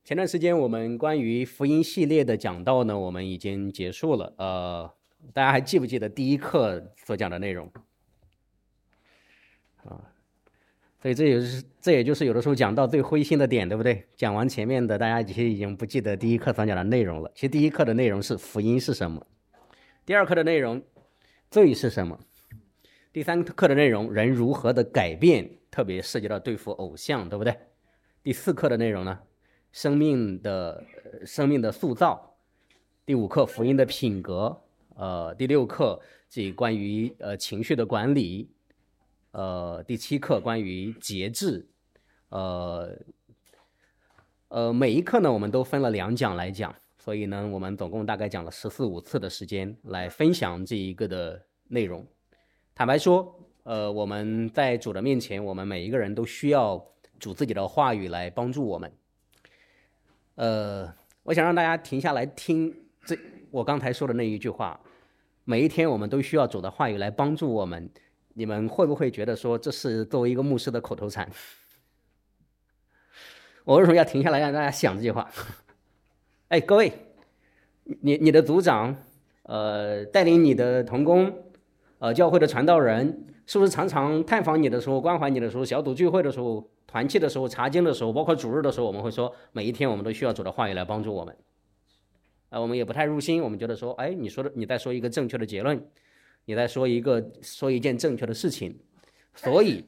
前段时间我们关于福音系列的讲道呢，我们已经结束了。大家还记不记得第一课所讲的内容？所以这也就是有的时候讲到最灰心的点，对不对？讲完前面的，大家其实已经不记得第一课所讲的内容了。其实第一课的内容是福音是什么，第二课的内容罪是什么，第三课的内容人如何的改变，特别涉及到对付偶像，对不对？第四课的内容呢，生命的塑造，第五课福音的品格，第六课即关于情绪的管理，第七课关于节制，每一课呢我们都分了2讲来讲，所以呢我们总共大概讲了14、15次的时间来分享这一个的内容。坦白说，我们在主的面前，我们每一个人都需要主自己的话语来帮助我们。我想让大家停下来听我刚才说的那一句话，每一天我们都需要主的话语来帮助我们。你们会不会觉得说这是作为一个牧师的口头禅？我为什么要停下来让大家想这句话？各位，你的组长，带领你的同工，教会的传道人，是不是常常探访你的时候、关怀你的时候、小组聚会的时候、团契的时候、查经的时候，包括主日的时候，我们会说每一天我们都需要主的话语来帮助我们。我们也不太入心，我们觉得说，你在说一个正确的结论，你在说一件正确的事情，所以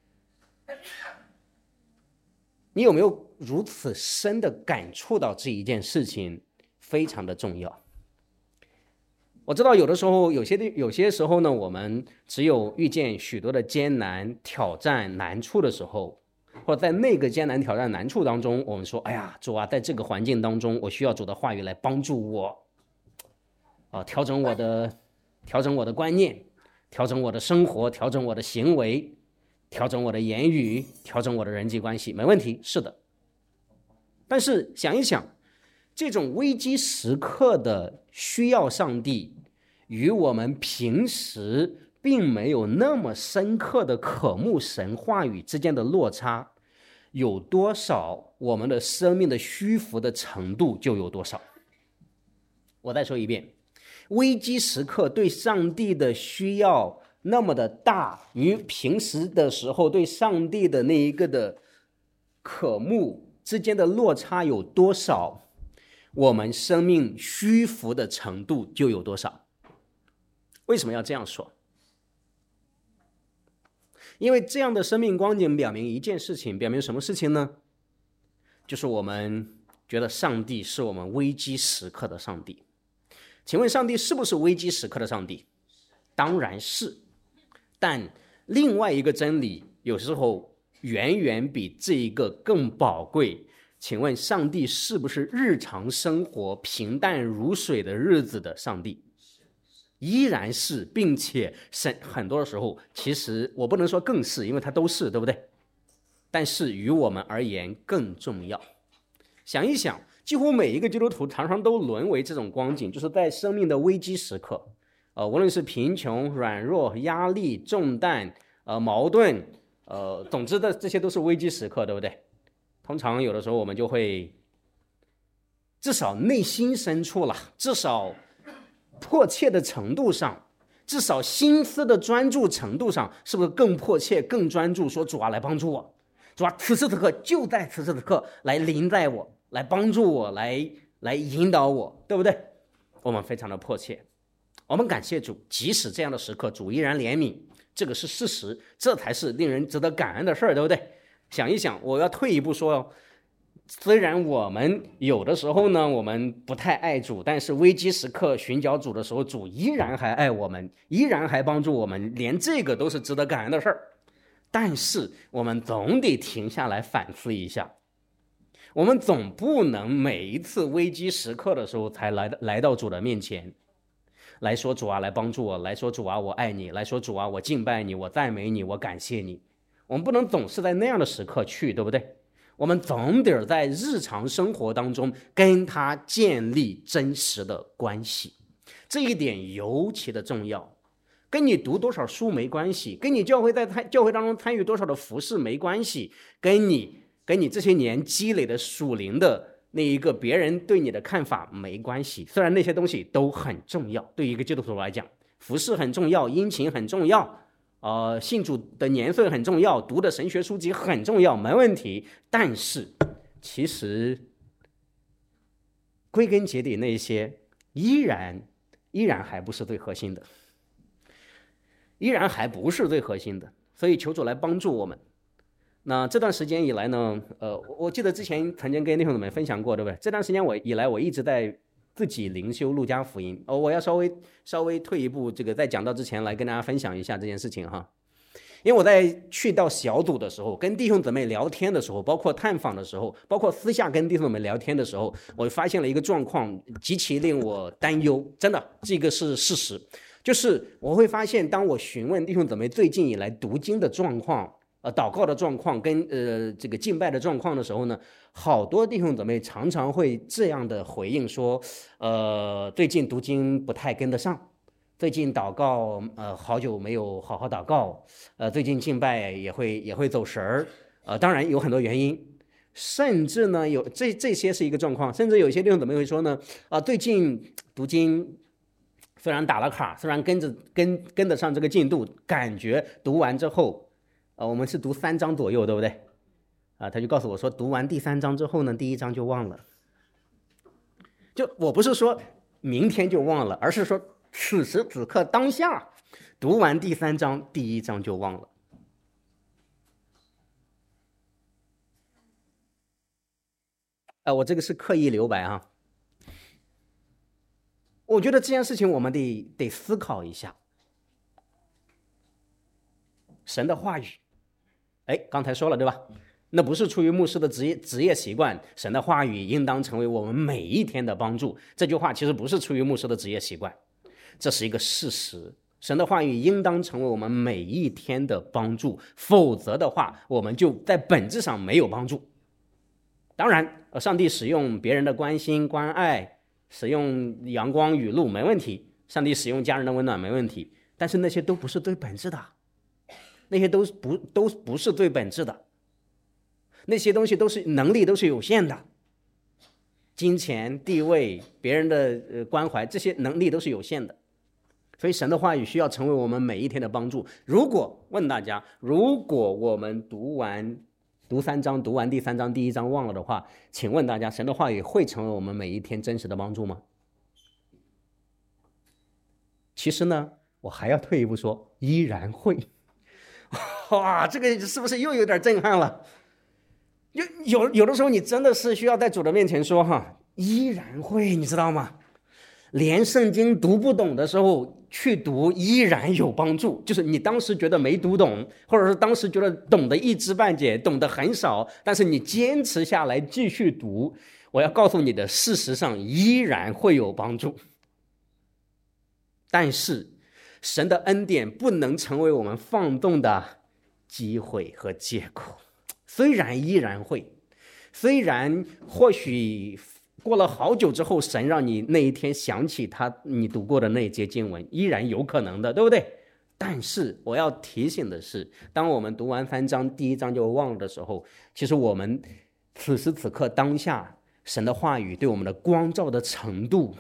你有没有如此深的感触到这一件事情非常的重要？我知道有的时候有些时候呢，我们只有遇见许多的艰难、挑战、难处的时候，或者在那个艰难、挑战、难处当中，我们说，哎呀，主啊，在这个环境当中，我需要主的话语来帮助我，调整我的观念，调整我的生活，调整我的行为，调整我的言语，调整我的人际关系，没问题，是的。但是想一想，这种危机时刻的需要上帝，与我们平时并没有那么深刻的渴慕神话语之间的落差有多少，我们的生命的虚浮的程度就有多少。我再说一遍，危机时刻对上帝的需要那么的大，与平时的时候对上帝的那一个的渴慕之间的落差有多少，我们生命虚浮的程度就有多少。为什么要这样说？因为这样的生命光景表明一件事情，表明什么事情呢？就是我们觉得上帝是我们危机时刻的上帝。请问上帝是不是危机时刻的上帝？当然是。但另外一个真理有时候远远比这一个更宝贵。请问上帝是不是日常生活平淡如水的日子的上帝？依然是，并且很多的时候，其实我不能说更是，因为它都是，对不对？但是于我们而言更重要。想一想，几乎每一个基督徒常常都沦为这种光景，就是在生命的危机时刻，无论是贫穷、软弱、压力、重担、矛盾，总之的这些都是危机时刻，对不对？通常有的时候我们就会，至少内心深处了，至少迫切的程度上，至少心思的专注程度上，是不是更迫切、更专注？说主啊，来帮助我，主啊，此时此刻就在此时此刻来临在我，来帮助我，来引导我，对不对？我们非常的迫切，我们感谢主，即使这样的时刻，主依然怜悯，这个是事实，这才是令人值得感恩的事儿，对不对？想一想，我要退一步说，虽然我们有的时候呢，我们不太爱主，但是危机时刻寻找主的时候，主依然还爱我们，依然还帮助我们，连这个都是值得感恩的事儿。但是我们总得停下来反思一下，我们总不能每一次危机时刻的时候才来到主的面前，来说主啊，来帮助我，来说主啊，我爱你，来说主啊，我敬拜你，我赞美你，我感谢你。我们不能总是在那样的时刻去，对不对？我们总得在日常生活当中跟他建立真实的关系，这一点尤其的重要。跟你读多少书没关系，跟你教会在教会当中参与多少的服事没关系，跟你这些年积累的属灵的那一个别人对你的看法没关系，虽然那些东西都很重要，对于一个基督徒来讲，服事很重要，殷勤很重要，信主的年岁很重要，读的神学书籍很重要，没问题。但是其实归根结底，那些依然还不是最核心的，依然还不是最核心的。所以求主来帮助我们。那这段时间以来呢，我记得之前曾经跟弟兄姊妹分享过，对不对？这段时间我一直在自己灵修路加福音。我要稍微退一步，这个在讲到之前来跟大家分享一下这件事情哈。因为我在去到小组的时候，跟弟兄姊妹聊天的时候，包括探访的时候，包括私下跟弟兄姊妹聊天的时候，我发现了一个状况，极其令我担忧。真的，这个是事实，就是我会发现，当我询问弟兄姊妹最近以来读经的状况、祷告的状况跟这个敬拜的状况的时候呢，好多弟兄姊妹常常会这样的回应说，最近读经不太跟得上。最近祷告，好久没有好好祷告，最近敬拜也会走神儿，当然有很多原因，甚至呢有这些是一个状况，甚至有些弟兄姊妹会说呢，最近读经虽然打了卡，虽然跟得上这个进度，感觉读完之后，我们是读3章左右，对不对？他就告诉我说，读完第3章之后呢，第1章就忘了。就我不是说明天就忘了，而是说此时此刻当下读完第3章，第1章就忘了。我这个是刻意留白啊。我觉得这件事情我们得思考一下。神的话语，刚才说了对吧？那不是出于牧师的职业习惯，神的话语应当成为我们每一天的帮助。这句话其实不是出于牧师的职业习惯，这是一个事实。神的话语应当成为我们每一天的帮助，否则的话，我们就在本质上没有帮助。当然，上帝使用别人的关心、关爱，使用阳光雨露没问题，上帝使用家人的温暖没问题，但是那些都不是最本质的，那些都不是最本质的，那些东西都是能力都是有限的，金钱、地位、别人的关怀，这些能力都是有限的。所以神的话语需要成为我们每一天的帮助。问大家，如果我们读3章，读完第3章第1章忘了的话，请问大家，神的话语会成为我们每一天真实的帮助吗？其实呢，我还要退一步说，依然会。哇，这个是不是又有点震撼了？有的时候你真的是需要在主的面前说哈，依然会，你知道吗？连圣经读不懂的时候去读依然有帮助，就是你当时觉得没读懂，或者是当时觉得懂得一知半解，懂得很少，但是你坚持下来继续读，我要告诉你的，事实上依然会有帮助。但是神的恩典不能成为我们放纵的机会和借口，虽然依然会，虽然或许过了好久之后，神让你那一天想起你读过的那一节经文，依然有可能的，对不对？但是我要提醒的是，当我们读完3章第1章就忘了的时候，其实我们此时此刻当下神的话语对我们的光照的程度、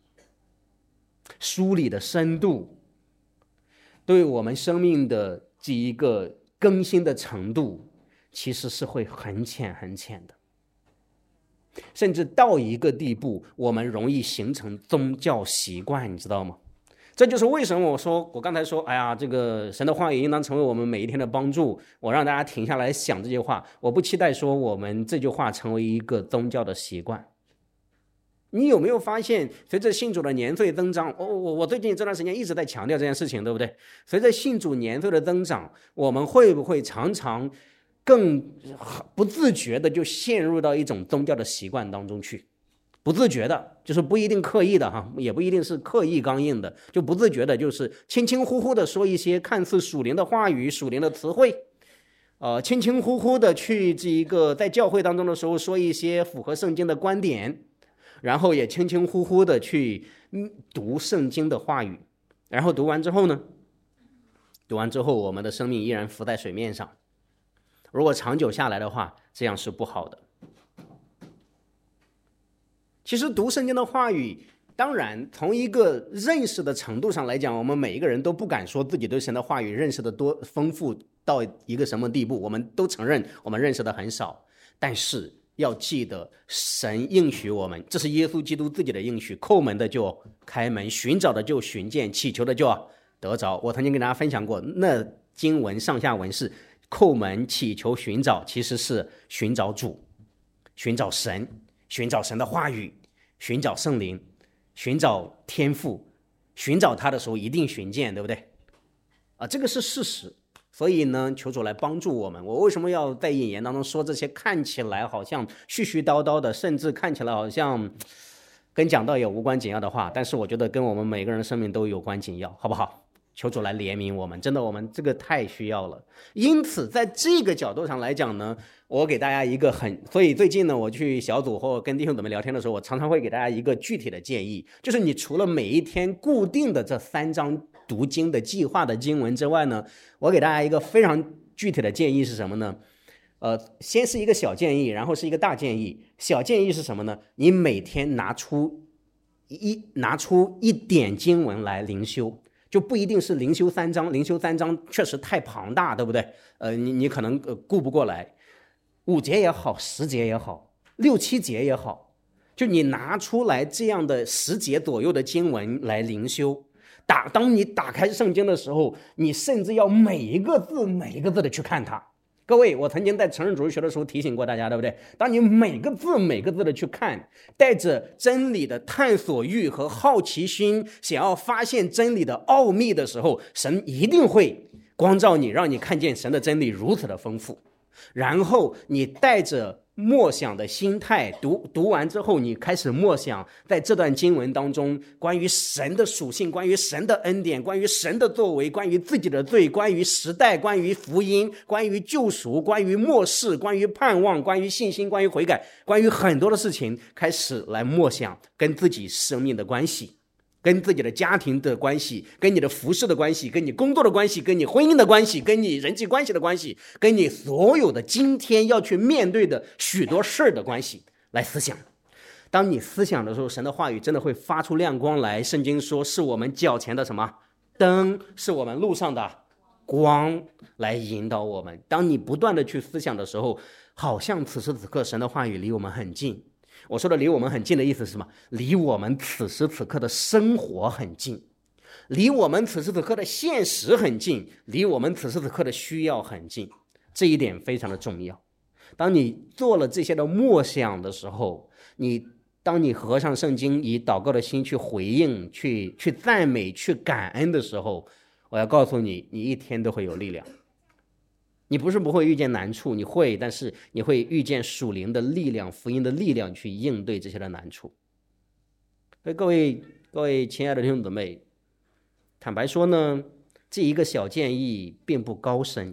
梳理的深度，对我们生命的这一个更新的程度，其实是会很浅很浅的。甚至到一个地步，我们容易形成宗教习惯，你知道吗？这就是为什么我刚才说，这个神的话语应当成为我们每一天的帮助。我让大家停下来想这句话，我不期待说我们这句话成为一个宗教的习惯。你有没有发现，随着信主的年岁增长，我最近这段时间一直在强调这件事情，对不对？随着信主年岁的增长，我们会不会常常更不自觉的就陷入到一种宗教的习惯当中去？不自觉的，就是不一定刻意的哈，也不一定是刻意刚硬的，就不自觉的，就是轻轻呼呼的说一些看似属灵的话语、属灵的词汇，轻轻呼呼的去这一个在教会当中的时候说一些符合圣经的观点，然后也轻轻呼呼的去读圣经的话语，然后读完之后呢，我们的生命依然浮在水面上。如果长久下来的话，这样是不好的。 其实读圣经的话语，当然从一个认识的程度上来讲，我们每一个人都不敢说自己对神的话语认识的多丰富到一个什么地步，我们都承认我们认识的很少。但是要记得，神应许我们，这是耶稣基督自己的应许，叩门的就开门，寻找的就寻见，祈求的就得着。我曾经跟大家分享过，那经文上下文是叩门、祈求、寻找，其实是寻找主，寻找神，寻找神的话语，寻找圣灵，寻找天父，寻找他的时候一定寻见，对不对？这个是事实。所以呢，求主来帮助我们。我为什么要在引言当中说这些看起来好像絮絮叨叨的，甚至看起来好像跟讲道也无关紧要的话，但是我觉得跟我们每个人的生命都有关紧要，好不好？求主来怜悯我们，真的我们这个太需要了。因此在这个角度上来讲呢，我给大家一个所以最近呢，我去小组或跟弟兄姊妹聊天的时候，我常常会给大家一个具体的建议，就是你除了每一天固定的这3章读经的计划的经文之外呢，我给大家一个非常具体的建议是什么呢？先是一个小建议，然后是一个大建议。小建议是什么呢？你每天拿出一点经文来灵修，就不一定是灵修3章，灵修3章确实太庞大，对不对？你可能顾不过来，5节也好，10节也好，6、7节也好，就你拿出来这样的10节左右的经文来灵修。当你打开圣经的时候，你甚至要每一个字的去看它。各位，我曾经在承认主义学的时候提醒过大家，对不对？当你每个字的去看，带着真理的探索欲和好奇心，想要发现真理的奥秘的时候，神一定会光照你，让你看见神的真理如此的丰富。然后你带着默想的心态读完之后，你开始默想在这段经文当中关于神的属性，关于神的恩典，关于神的作为，关于自己的罪，关于时代，关于福音，关于救赎，关于末世，关于盼望，关于信心，关于悔改，关于很多的事情，开始来默想跟自己生命的关系，跟自己的家庭的关系，跟你的服事的关系，跟你工作的关系，跟你婚姻的关系，跟你人际关系的关系，跟你所有的今天要去面对的许多事儿的关系来思想。当你思想的时候，神的话语真的会发出亮光来。圣经说是我们脚前的什么灯，是我们路上的光，来引导我们。当你不断的去思想的时候，好像此时此刻神的话语离我们很近。我说的离我们很近的意思是什么？离我们此时此刻的生活很近，离我们此时此刻的现实很近，离我们此时此刻的需要很近。这一点非常的重要。当你做了这些的默想的时候，当你合上圣经，以祷告的心去回应，去赞美，去感恩的时候，我要告诉你，你一天都会有力量。你不是不会遇见难处，你会，但是你会遇见属灵的力量，福音的力量去应对这些的难处。所以各位亲爱的弟兄姊妹，坦白说呢，这一个小建议并不高深，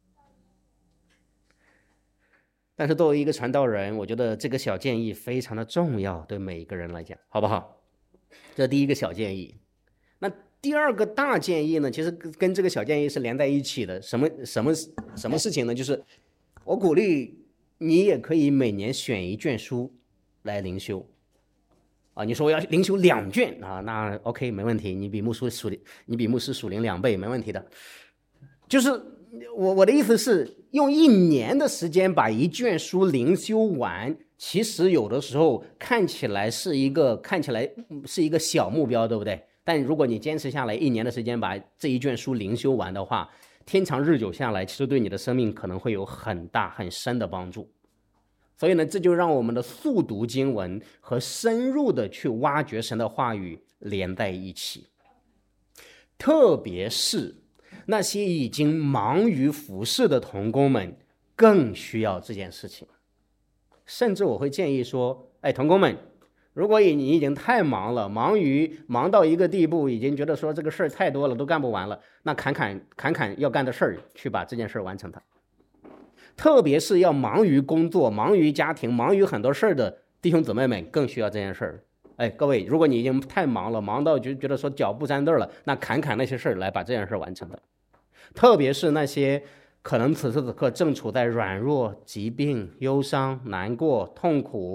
但是作为一个传道人，我觉得这个小建议非常的重要，对每一个人来讲，好不好？这第一个小建议。那第二个大建议呢，其实跟这个小建议是连在一起的。什么事情呢？就是我鼓励你也可以每年选一卷书来灵修你说我要灵修2卷那 OK 没问题，你比牧师属灵2倍没问题的。就是我的意思是，用1年的时间把一卷书灵修完，其实有的时候看起来是一个小目标，对不对？但如果你坚持下来1年的时间把这一卷书灵修完的话，天长日久下来，其实对你的生命可能会有很大很深的帮助。所以呢，这就让我们的速读经文和深入的去挖掘神的话语连在一起。特别是那些已经忙于服事的同工们更需要这件事情。甚至我会建议说，同工们，如果你已经太忙了，忙到一个地步，已经觉得说这个事儿太多了，都干不完了，那砍要干的事儿，去把这件事完成它。特别是要忙于工作、忙于家庭、忙于很多事儿的弟兄姊妹们，更需要这件事儿。各位，如果你已经太忙了，忙到就觉得说脚不沾地了，那砍那些事儿来把这件事完成的。特别是那些可能此时此刻正处在软弱、疾病、忧伤、难过、痛苦、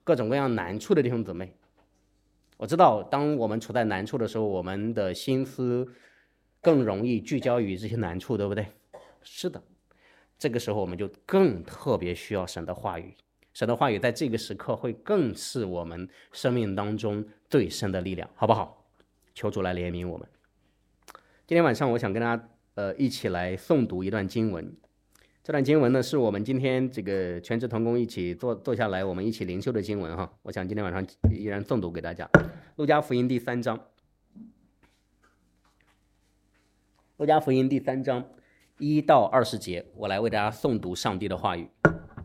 各种各样难处的弟兄姊妹。我知道当我们处在难处的时候，我们的心思更容易聚焦于这些难处，对不对？是的，这个时候我们就更特别需要神的话语。神的话语在这个时刻会更是我们生命当中最深的力量，好不好？求主来怜悯我们。今天晚上我想跟大家一起来诵读一段经文。这段经文呢是我们今天这个全职同工一起坐下来我们一起灵修的经文哈。我想今天晚上依然诵读给大家。路加福音第3章，路加福音第3章1到20节，我来为大家诵读上帝的话语。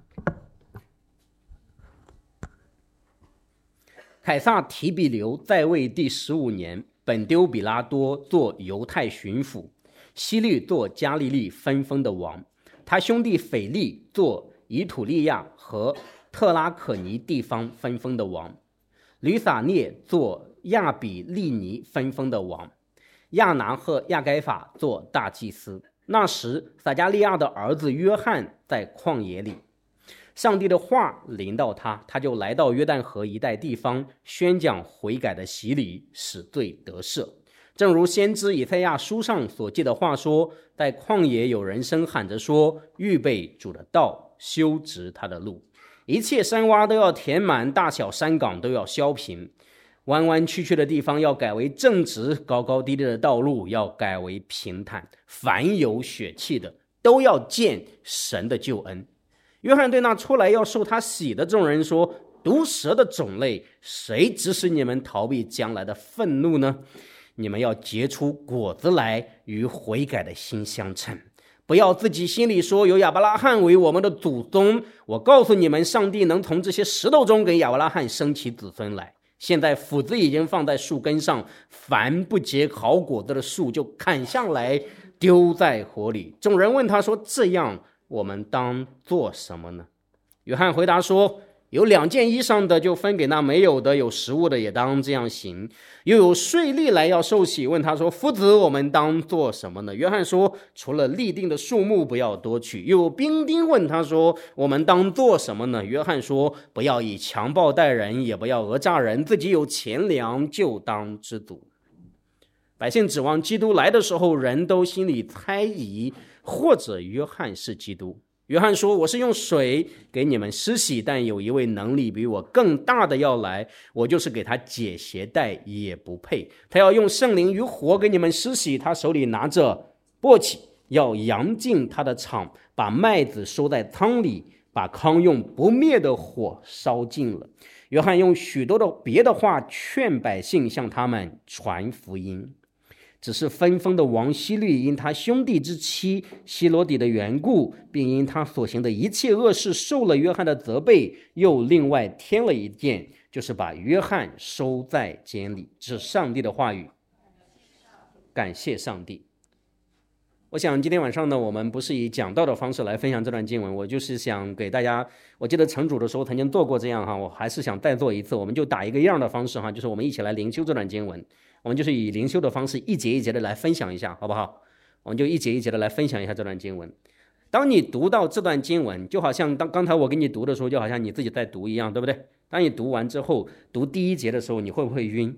凯撒提比留在位第15年，本丢比拉多做犹太巡抚，希律做加利利分封的王，他兄弟腓力做以土利亚和特拉可尼地方分封的王，吕撒涅做亚比利尼分封的王，亚拿和亚该法做大祭司。那时撒加利亚的儿子约翰在旷野里，上帝的话临到他，他就来到约旦河一带地方，宣讲悔改的洗礼，使罪得赦。正如先知以赛亚书上所记的话说，在旷野有人声喊着说，预备主的道，修直他的路。一切山洼都要填满，大小山岗都要削平，弯弯曲曲的地方要改为正直，高高低低的道路要改为平坦。凡有血气的都要见神的救恩。约翰对那出来要受他洗的众人说，毒蛇的种类，谁指使你们逃避将来的愤怒呢？你们要结出果子来，与悔改的心相称。不要自己心里说，有亚伯拉罕为我们的祖宗。我告诉你们，上帝能从这些石头中给亚伯拉罕生起子孙来。现在斧子已经放在树根上，凡不结好果子的树就砍下来丢在火里。众人问他说，这样我们当做什么呢？约翰回答说，有2件衣裳的就分给那没有的，有食物的也当这样行。又有税吏来要受洗，问他说，夫子，我们当做什么呢？约翰说，除了立定的数目不要多取。又有兵丁问他说，我们当做什么呢？约翰说，不要以强暴待人，也不要讹诈人，自己有钱粮就当知足。百姓指望基督来的时候，人都心里猜疑，或者约翰是基督。约翰说，我是用水给你们施洗，但有一位能力比我更大的要来，我就是给他解鞋带也不配。他要用圣灵与火给你们施洗，他手里拿着簸箕，要扬进他的场，把麦子收在仓里，把糠用不灭的火烧尽了。约翰用许多的别的话劝百姓向他们传福音。只是分封的王希律因他兄弟之妻希罗底的缘故，并因他所行的一切恶事受了约翰的责备，又另外添了一件，就是把约翰收在监里。这是上帝的话语，感谢上帝。我想今天晚上呢，我们不是以讲道的方式来分享这段经文，我就是想给大家，我记得成主的时候曾经做过这样哈，我还是想再做一次，我们就打一个样的方式哈，就是我们一起来灵修这段经文。我们就是以灵修的方式一节一节的来分享一下，好不好？我们就一节一节的来分享一下这段经文。当你读到这段经文，就好像刚才我给你读的时候，就好像你自己在读一样，对不对？当你读完之后，读第1节的时候，你会不会晕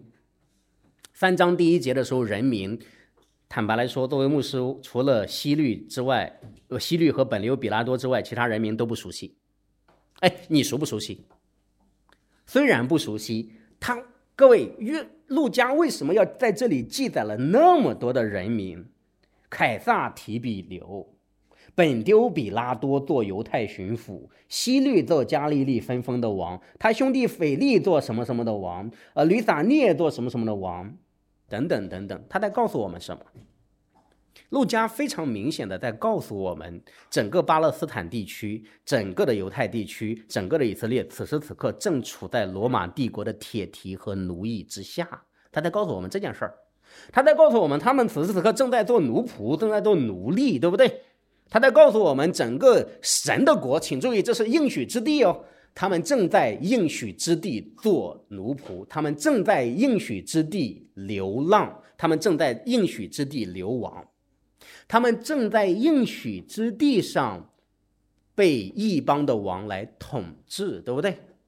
？3章第1节的时候，人名，坦白来说，作为牧师，除了希律之外，希律和本留比拉多之外，其他人名都不熟悉。哎，你熟不熟悉？虽然不熟悉，各位，路加为什么要在这里记载了那么多的人名？凯撒提比留，本丢比拉多做犹太巡抚，希律做加利利分封的王，他兄弟腓力做什么什么的王，吕撒涅做什么什么的王，等等等等。他在告诉我们什么？路加非常明显的在告诉我们，整个巴勒斯坦地区，整个的犹太地区，整个的以色列，此时此刻正处在罗马帝国的铁蹄和奴役之下。他在告诉我们这件事儿，他在告诉我们，他们此时此刻正在做奴仆，正在做奴隶，对不对？他在告诉我们，整个神的国，请注意，这是应许之地哦。他们正在应许之地做奴仆，他们正在应许之地流浪，他们正在应许之地流亡。他们正在应许之地上被异邦的王来统治，对不对？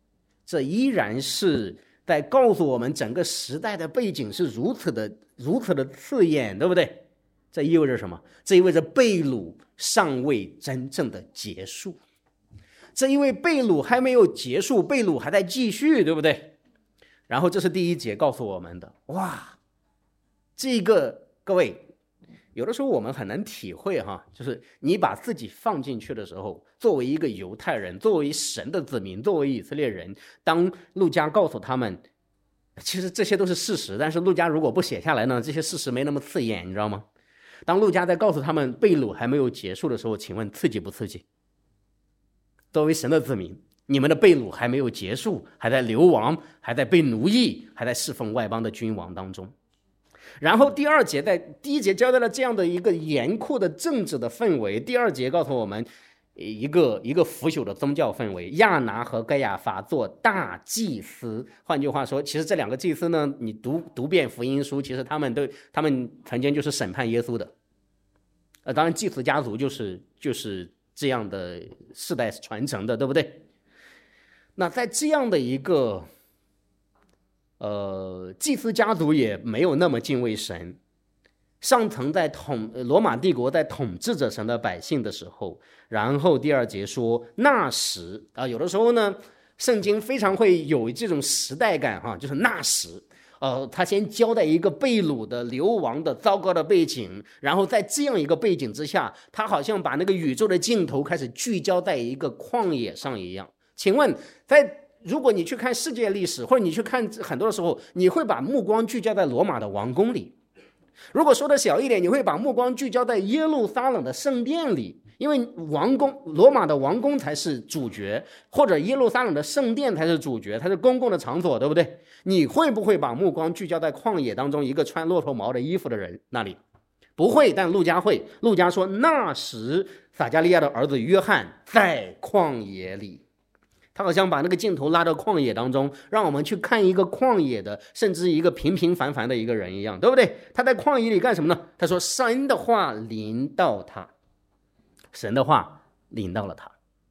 这依然是在告诉我们整个时代的背景是如此的刺眼，对不对？这意味着什么？这意味着被掳尚未真正的结束，这因为被掳还没有结束，被掳还在继续，对不对？然后这是第一节告诉我们的。哇，这个各位，有的时候我们很难体会哈，就是你把自己放进去的时候，作为一个犹太人，作为神的子民，作为以色列人，当路加告诉他们，其实这些都是事实，但是路加如果不写下来呢，这些事实没那么刺眼，你知道吗？当路加在告诉他们被掳还没有结束的时候，请问刺激不刺激？作为神的子民，你们的被掳还没有结束，还在流亡，还在被奴役，还在侍奉外邦的君王当中。然后第二节在第一节交代了这样的一个严酷的政治的氛围，第二节告诉我们一个腐朽的宗教氛围。亚拿和该亚法做大祭司，换句话说，其实这两个祭司呢，你读遍福音书，其实他们曾经就是审判耶稣的。当然祭司家族就是这样的世代传承的，对不对？那在这样的一个祭司家族也没有那么敬畏神，上层在罗马帝国在统治着神的百姓的时候，然后第二节说那时有的时候呢，圣经非常会有这种时代感哈，就是那时他先交代一个被掳的流亡的糟糕的背景，然后在这样一个背景之下，他好像把那个宇宙的镜头开始聚焦在一个旷野上一样。请问如果你去看世界历史，或者你去看很多的时候，你会把目光聚焦在罗马的王宫里。如果说的小一点，你会把目光聚焦在耶路撒冷的圣殿里，因为罗马的王宫才是主角，或者耶路撒冷的圣殿才是主角，它是公共的场所，对不对？你会不会把目光聚焦在旷野当中一个穿骆驼毛的衣服的人那里？不会，但路加会。路加说那时撒加利亚的儿子约翰在旷野里，他好像把那个镜头拉到旷野当中，让我们去看一个旷野的，甚至一个平平凡凡的一个人一样，对不对？他在旷野里干什么呢？他说神的话临到他，神的话临到了他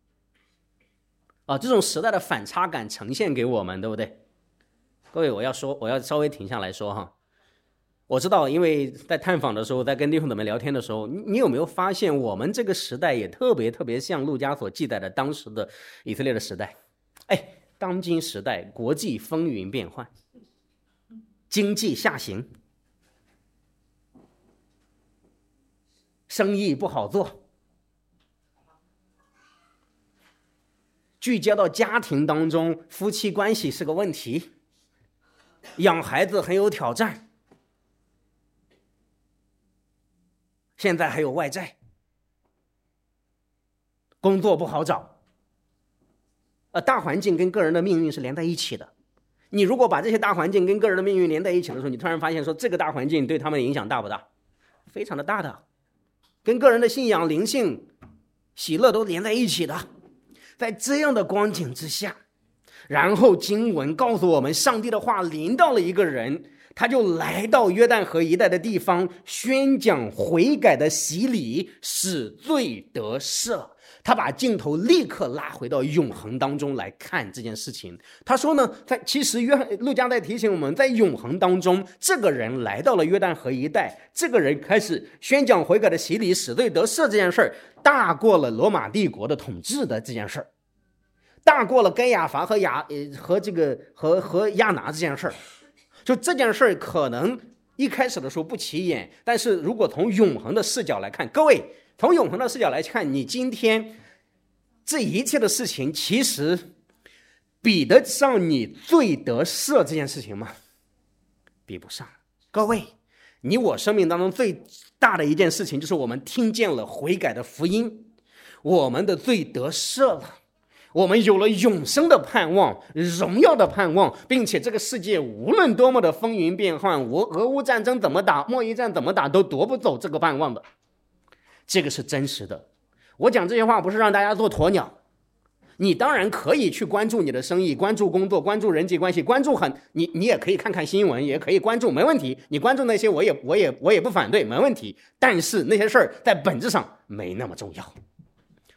这种时代的反差感呈现给我们，对不对？各位，我要稍微停下来说哈。我知道，因为在探访的时候，在跟弟兄姊妹聊天的时候，你有没有发现，我们这个时代也特别像路加所记载的当时的以色列的时代。当今时代国际风云变幻，经济下行，生意不好做，聚焦到家庭当中，夫妻关系是个问题，养孩子很有挑战，现在还有外债，工作不好找，大环境跟个人的命运是连在一起的。你如果把这些大环境跟个人的命运连在一起的时候，你突然发现说这个大环境对他们的影响大不大？非常的大的，跟个人的信仰、灵性、喜乐都连在一起的。在这样的光景之下，然后经文告诉我们，上帝的话临到了一个人，他就来到约旦河一带的地方，宣讲悔改的洗礼，使罪得赦。他把镜头立刻拉回到永恒当中来看这件事情。他说呢，其实路加在提醒我们，在永恒当中，这个人来到了约旦河一带，这个人开始宣讲悔改的洗礼，使罪得赦这件事儿，大过了罗马帝国的统治的这件事儿，大过了该亚法和亚拿这件事儿。就这件事儿可能一开始的时候不起眼，但是如果从永恒的视角来看，各位从永恒的视角来看，你今天这一切的事情其实比得上你罪得赦这件事情吗？比不上。各位，你我生命当中最大的一件事情就是我们听见了悔改的福音，我们的罪得赦了，我们有了永生的盼望，荣耀的盼望，并且这个世界无论多么的风云变幻，俄乌战争怎么打，贸易战怎么打，都夺不走这个盼望的。这个是真实的。我讲这些话不是让大家做鸵鸟，你当然可以去关注你的生意，关注工作，关注人际关系，关注你也可以看看新闻，也可以关注，没问题。你关注那些我也不反对，没问题。但是那些事儿在本质上没那么重要。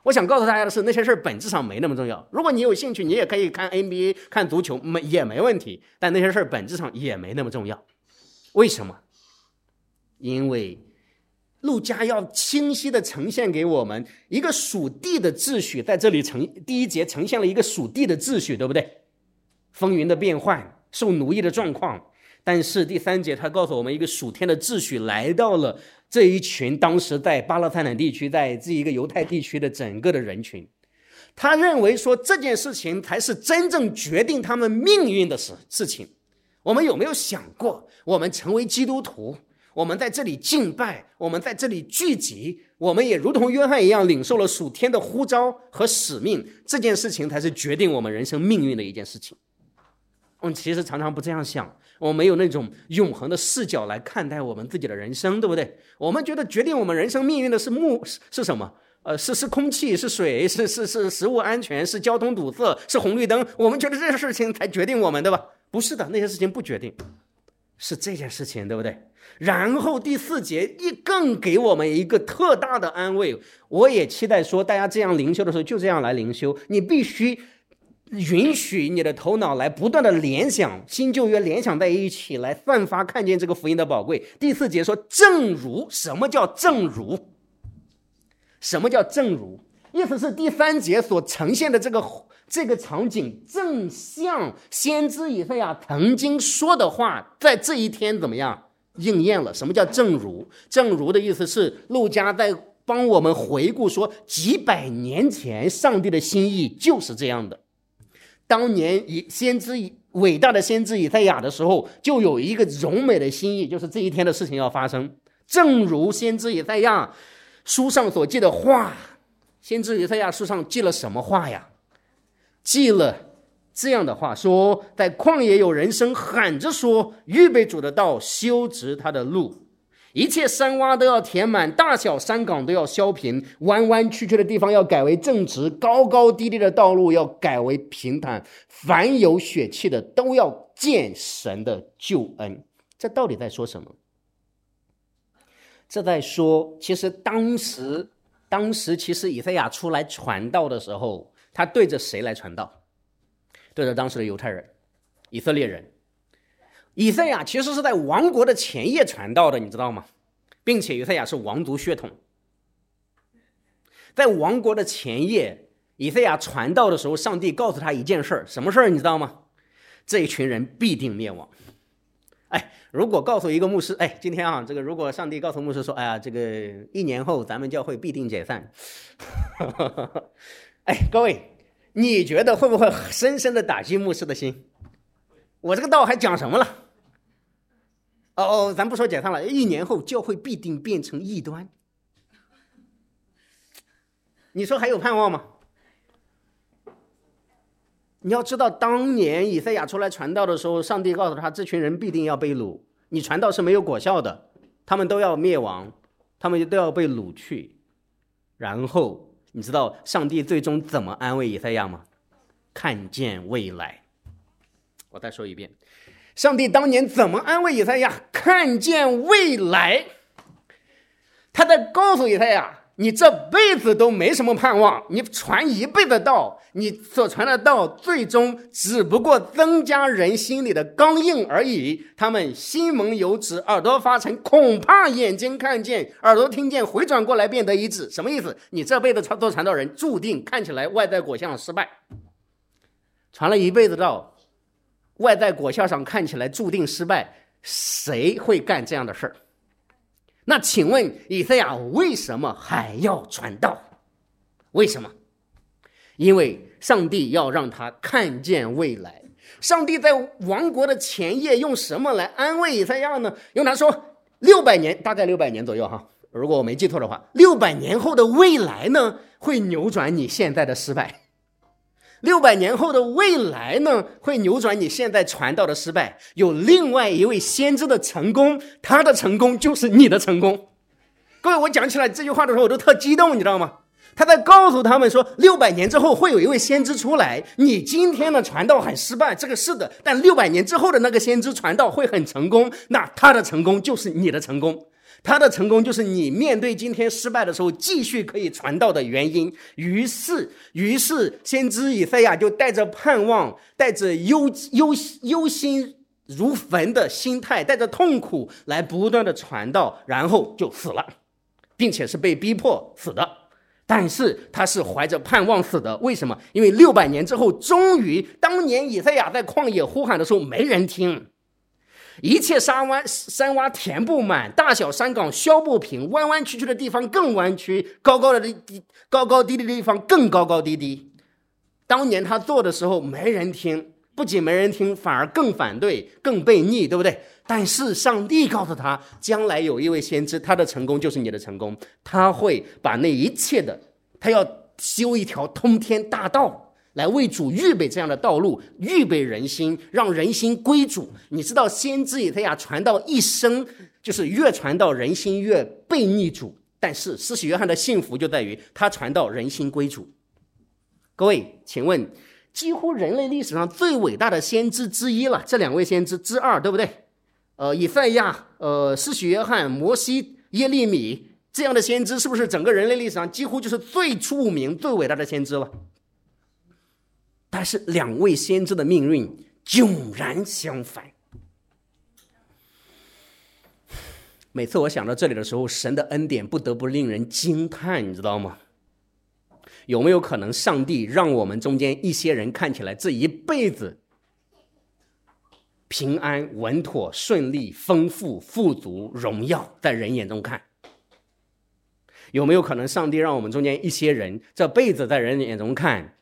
我想告诉大家的是，那些事本质上没那么重要。如果你有兴趣，你也可以看 NBA 看足球也没问题，但那些事本质上也没那么重要。为什么？因为路加要清晰地呈现给我们一个属地的秩序，在这里第一节呈现了一个属地的秩序，对不对？风云的变换，受奴役的状况。但是第3节他告诉我们一个属天的秩序来到了这一群当时在巴勒斯坦地区，在这一个犹太地区的整个的人群。他认为说这件事情才是真正决定他们命运的事情。我们有没有想过，我们成为基督徒，我们在这里敬拜，我们在这里聚集，我们也如同约翰一样领受了属天的呼召和使命，这件事情才是决定我们人生命运的一件事情。我们其实常常不这样想，我们没有那种永恒的视角来看待我们自己的人生，对不对？我们觉得决定我们人生命运的是什么？是空气，是水，是食物安全，是交通堵塞，是红绿灯。我们觉得这些事情才决定我们，对吧？不是的，那些事情不决定，是这件事情，对不对？然后第4节更给我们一个特大的安慰。我也期待说，大家这样灵修的时候就这样来灵修，你必须允许你的头脑来不断的联想，新旧约联想在一起，来散发看见这个福音的宝贵。第4节说正如，什么叫正如？什么叫正如？意思是第3节所呈现的这个场景正像先知以赛亚曾经说的话在这一天怎么样应验了。什么叫正如？正如的意思是路加在帮我们回顾说，几百年前上帝的心意就是这样的。当年伟大的先知以赛亚的时候，就有一个荣美的心意，就是这一天的事情要发生。正如先知以赛亚书上所记的话，先知以赛亚书上记了什么话呀？记了这样的话，说在旷野有人声喊着说，预备主的道，修直他的路，一切山洼都要填满，大小山岗都要削平，弯弯曲曲的地方要改为正直，高高低低的道路要改为平坦，凡有血气的都要见神的救恩。这到底在说什么？这在说，其实当时其实以赛亚出来传道的时候，他对着谁来传道？对着当时的犹太人，以色列人。以赛亚其实是在王国的前夜传道的，你知道吗？并且以赛亚是王族血统。在王国的前夜，以赛亚传道的时候，上帝告诉他一件事，什么事儿你知道吗？这一群人必定灭亡。如果告诉一个牧师，今天啊，这个如果上帝告诉牧师说，这个1年后咱们教会必定解散，各位，你觉得会不会深深的打击牧师的心？我这个道还讲什么了？咱不说解散了，1年后教会必定变成异端，你说还有盼望吗？你要知道，当年以赛亚出来传道的时候，上帝告诉他，这群人必定要被掳，你传道是没有果效的，他们都要灭亡，他们都要被掳去。然后你知道上帝最终怎么安慰以赛亚吗？看见未来。我再说一遍，上帝当年怎么安慰以赛亚？看见未来。他在告诉以赛亚，你这辈子都没什么盼望，你传一辈子道，你所传的道最终只不过增加人心里的刚硬而已。他们心蒙油脂，耳朵发沉，恐怕眼睛看见，耳朵听见，回转过来变得医治。什么意思？你这辈子做传道人，注定看起来外在果效上失败。传了一辈子道，外在果效上看起来注定失败，谁会干这样的事儿？那请问以赛亚为什么还要传道？为什么？因为上帝要让他看见未来。上帝在亡国的前夜用什么来安慰以赛亚呢？用他说600年，大概600年左右哈，如果我没记错的话，600年后的未来呢，会扭转你现在的失败。600年后的未来呢，会扭转你现在传道的失败。有另外一位先知的成功，他的成功就是你的成功。各位，我讲起来这句话的时候我都特激动，你知道吗？他在告诉他们说，600年之后会有一位先知出来，你今天的传道很失败，这个是的，但600年之后的那个先知传道会很成功，那他的成功就是你的成功。 他的成功就是你面对今天失败的时候继续可以传道的原因。于是先知以赛亚就带着盼望，带着忧心如焚的心态，带着痛苦来不断的传道，然后就死了，并且是被逼迫死的。但是他是怀着盼望死的，为什么？因为600年之后，终于当年以赛亚在旷野呼喊的时候没人听，一切山洼填不满，大小山岗削不平，弯弯曲曲的地方更弯曲，高高低低的地方更高高低低。当年他做的时候没人听，不仅没人听，反而更反对，更悖逆，对不对？但是上帝告诉他，将来有一位先知，他的成功就是你的成功，他会把那一切的，他要修一条通天大道，来为主预备这样的道路，预备人心，让人心归主。你知道先知以赛亚传道一生，就是越传道人心越背逆主，但是施洗约翰的幸福就在于他传道人心归主。各位请问，几乎人类历史上最伟大的先知之一了，这两位先知之二，对不对？以赛亚、施洗约翰、摩西、耶利米这样的先知，是不是整个人类历史上几乎就是最著名最伟大的先知了？但是两位先知的命运迥然相反。每次我想到这里的时候，神的恩典不得不令人惊叹，你知道吗？有没有可能上帝让我们中间一些人看起来这一辈子平安、稳妥、顺利、丰富、富足、荣耀，在人眼中看？有没有可能上帝让我们中间一些人这辈子在人眼中看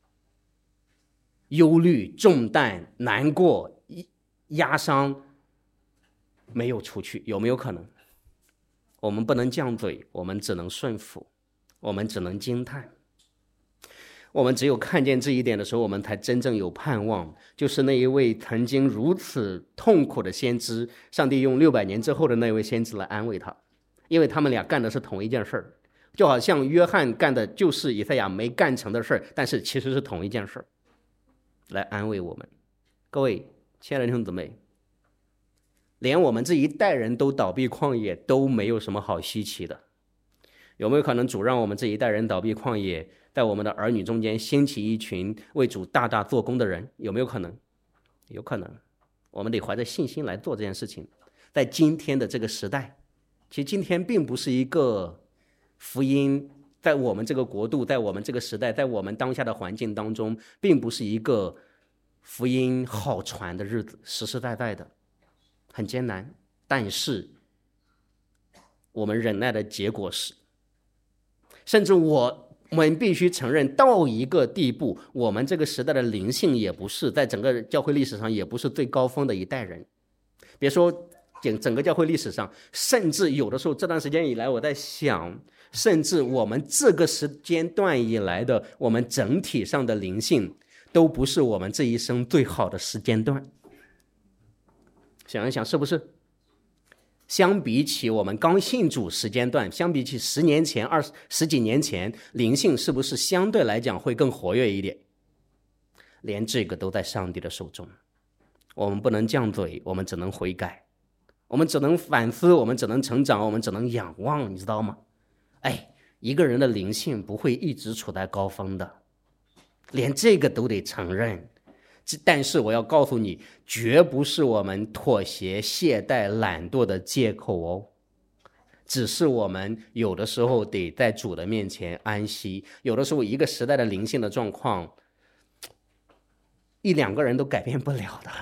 忧虑、重担、难过、压伤没有除去？有没有可能？我们不能犟嘴，我们只能顺服，我们只能惊叹。我们只有看见这一点的时候，我们才真正有盼望。就是那一位曾经如此痛苦的先知，上帝用600年之后的那位先知来安慰他，因为他们俩干的是同一件事儿，就好像约翰干的就是以赛亚没干成的事儿，但是其实是同一件事儿，来安慰我们。各位亲爱的弟兄姊妹，连我们这一代人都倒闭旷野都没有什么好稀奇的。有没有可能主让我们这一代人倒闭旷野，在我们的儿女中间兴起一群为主大大做工的人？有没有可能？有可能。我们得怀着信心来做这件事情。在今天的这个时代，其实今天并不是一个福音在我们这个国度，在我们这个时代，在我们当下的环境当中，并不是一个福音好传的日子，实实在在的很艰难。但是我们忍耐的结果是，甚至我们必须承认，到一个地步，我们这个时代的灵性也不是在整个教会历史上也不是最高峰的一代人。别说整个教会历史上，甚至有的时候这段时间以来，我在想，甚至我们这个时间段以来的我们整体上的灵性，都不是我们这一生最好的时间段。想一想是不是？相比起我们刚信主时间段，相比起10年前、十几年前，灵性是不是相对来讲会更活跃一点？连这个都在上帝的手中。我们不能犟嘴，我们只能悔改，我们只能反思，我们只能成长，我们只能仰望，你知道吗？一个人的灵性不会一直处在高峰的，连这个都得承认。但是我要告诉你，绝不是我们妥协、懈怠、懒惰的借口哦，只是我们有的时候得在主的面前安息。有的时候一个时代的灵性的状况1-2个人都改变不了的，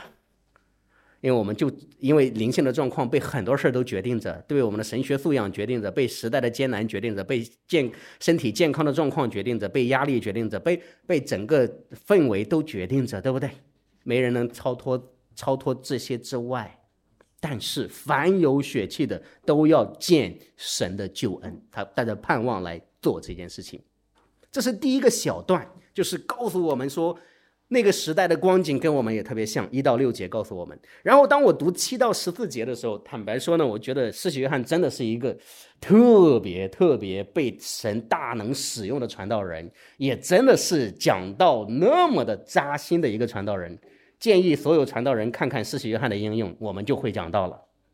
因为灵性的状况被很多事都决定着，对我们的神学素养决定着，被时代的艰难决定着，被身体健康的状况决定着，被压力决定着，被整个氛围都决定着，对不对？没人能超脱这些之外。但是凡有血气的都要见神的救恩，他带着盼望来做这件事情。这是第一个小段，就是告诉我们说那个时代的光景跟我们也特别像，1到6节告诉我们。然后当我读7到14节的时候，坦白说呢，我觉得施洗约翰真的是一个特别被神大能使用的传道人，也真的是讲道那么的扎心的一个传道人。建议所有传道人看看施洗约翰的应用，我们就会讲道了。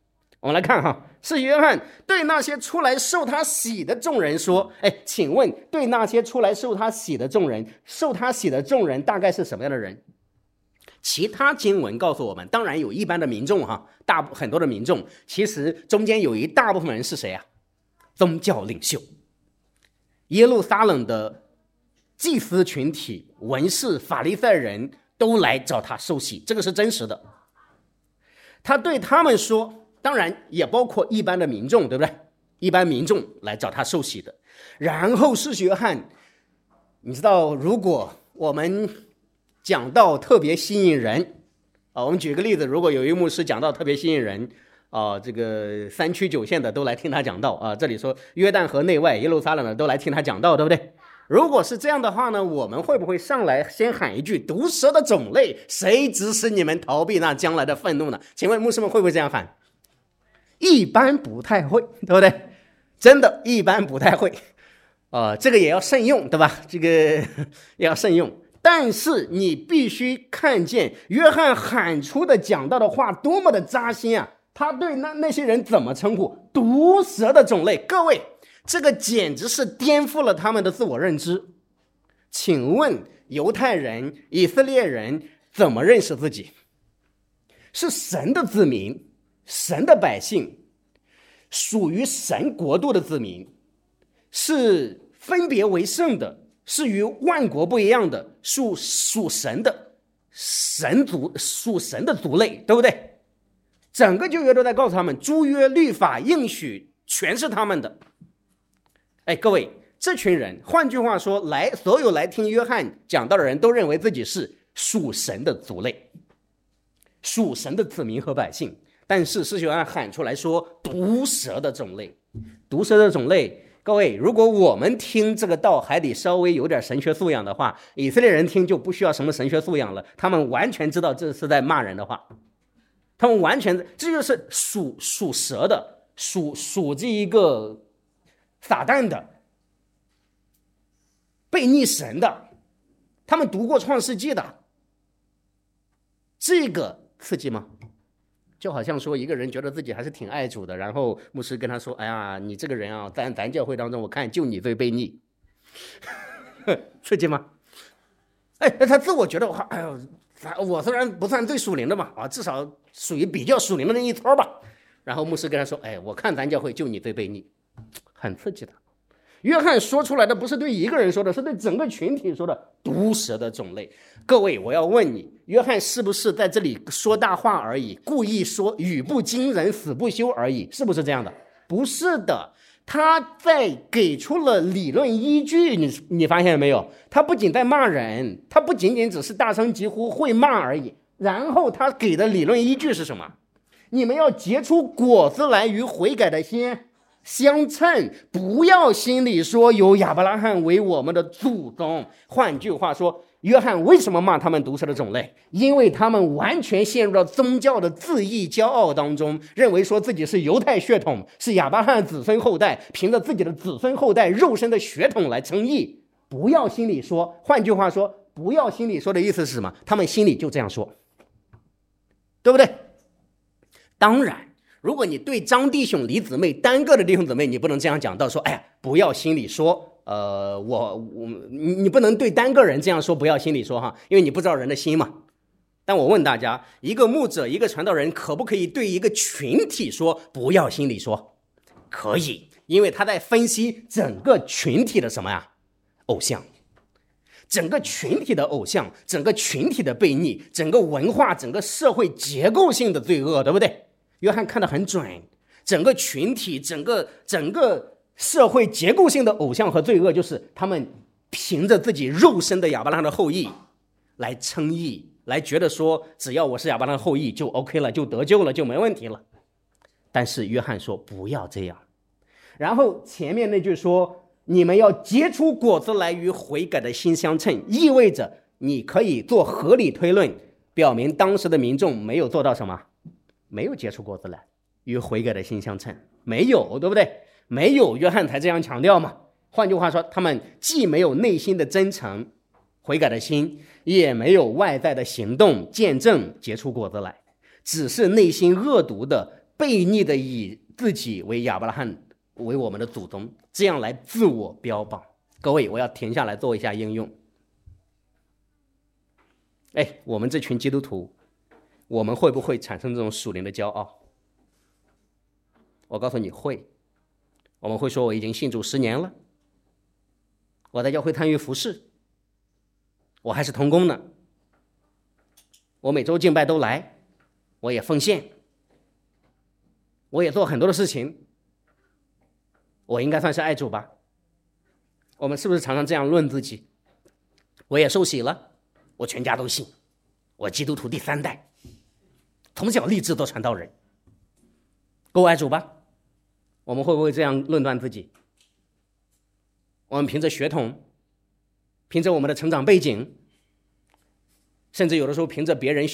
我们来看哈，施洗约翰对那些出来受他洗的众人说，请问对那些出来受他洗的众人，受他洗的众人大概是什么样的人？其他经文告诉我们，当然有一般的民众哈，很多的民众，其实中间有一大部分人是谁啊？宗教领袖，耶路撒冷的祭司群体、文士、法利赛人都来找他受洗，这个是真实的。他对他们说，当然也包括一般的民众，对不对？一般民众来找他受洗的。然后施洗约翰，你知道，如果我们讲道特别吸引人我们举个例子，如果有一牧师讲道特别吸引人这个3区9县的都来听他讲道这里说约旦河内外耶路撒冷的都来听他讲道，对不对？如果是这样的话呢，我们会不会上来先喊一句毒蛇的种类，谁指使你们逃避那将来的愤怒呢？请问牧师们会不会这样喊？一般不太会，对不对？真的一般不太会这个也要慎用，对吧？这个也要慎用。但是你必须看见约翰喊出的讲道的话多么的扎心啊！他对那些人怎么称呼？毒蛇的种类。各位，这个简直是颠覆了他们的自我认知。请问犹太人、以色列人怎么认识自己？是神的子民，神的百姓，属于神国度的子民，是分别为圣的，是与万国不一样的，属神的神族，属神的族类，对不对？整个旧约都在告诉他们，诸约律法应许全是他们的。各位，这群人，换句话说，所有来听约翰讲道的人都认为自己是属神的族类，属神的子民和百姓。但是施洗约翰喊出来说毒蛇的种类，毒蛇的种类。各位，如果我们听这个道还得稍微有点神学素养的话，以色列人听就不需要什么神学素养了，他们完全知道这是在骂人的话，他们完全，这就是属蛇的，属这一个撒旦的，背逆神的，他们读过创世纪的，这个刺激吗？就好像说一个人觉得自己还是挺爱主的，然后牧师跟他说，哎呀，你这个人啊，在咱教会当中我看就你最悖逆刺激吗？他自我觉得我虽然不算最属灵的嘛至少属于比较属灵的那一撮吧。然后牧师跟他说，我看咱教会就你最悖逆，很刺激的。约翰说出来的不是对一个人说的，是对整个群体说的，毒蛇的种类。各位，我要问你，约翰是不是在这里说大话而已，故意说语不惊人死不休而已？是不是这样的？不是的，他在给出了理论依据。你发现没有？他不仅在骂人，他不仅仅只是大声疾呼会骂而已，然后他给的理论依据是什么？你们要结出果子来，与悔改的心相称，不要心里说有亚伯拉罕为我们的祖宗。换句话说，约翰为什么骂他们毒蛇的种类？因为他们完全陷入到宗教的自义骄傲当中，认为说自己是犹太血统，是亚伯拉罕子孙后代，凭着自己的子孙后代肉身的血统来称义。不要心里说，换句话说，不要心里说的意思是什么？他们心里就这样说，对不对？当然，如果你对张弟兄李姊妹单个的弟兄姊妹，你不能这样讲到说，不要心里说，你不能对单个人这样说，不要心里说哈，因为你不知道人的心嘛。但我问大家，一个牧者，一个传道人，可不可以对一个群体说不要心里说？可以，因为他在分析整个群体的什么呀？偶像。整个群体的偶像，整个群体的悖逆，整个文化，整个社会结构性的罪恶，对不对？约翰看得很准，整个群体，整个社会结构性的偶像和罪恶，就是他们凭着自己肉身的亚伯拉罕的后裔来称义，来觉得说只要我是亚伯拉罕后裔就 OK 了，就得救了，就没问题了。但是约翰说不要这样。然后前面那句说你们要结出果子来，与悔改的心相称，意味着你可以做合理推论，表明当时的民众没有做到什么？没有结出果子来，与悔改的心相称，没有，对不对？没有，约翰才这样强调嘛。换句话说，他们既没有内心的真诚悔改的心，也没有外在的行动见证结出果子来，只是内心恶毒的悖逆的以自己为亚伯拉罕为我们的祖宗，这样来自我标榜。各位，我要停下来做一下应用。我们这群基督徒，我们会不会产生这种属灵的骄傲？我告诉你会。我们会说我已经信主10年了，我在教会参与服事，我还是同工呢，我每周敬拜都来，我也奉献，我也做很多的事情，我应该算是爱主吧？我们是不是常常这样论自己？我也受洗了，我全家都信，我基督徒第3代，从小立志做传道人，够爱主吧？我们会不会这样论断自己？我们凭着血统，凭着我们的成长背景，甚至有的时候凭着别人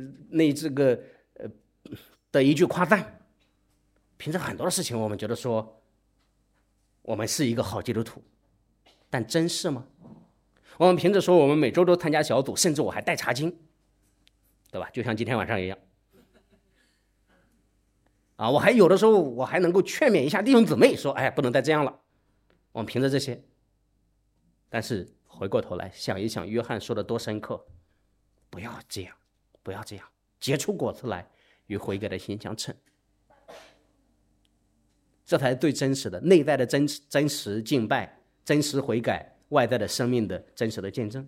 的一句夸赞，凭着很多的事情，我们觉得说我们是一个好基督徒，但真是吗？我们凭着说我们每周都参加小组，甚至我还带查经，对吧？就像今天晚上一样我还有的时候我还能够劝勉一下弟兄姊妹说，不能再这样了。我们凭着这些，但是回过头来想一想，约翰说的多深刻，不要这样，不要这样，结出果子来，与悔改的心相称。这才是最真实的，内在的真实敬拜，真实悔改，外在的生命的真实的见证。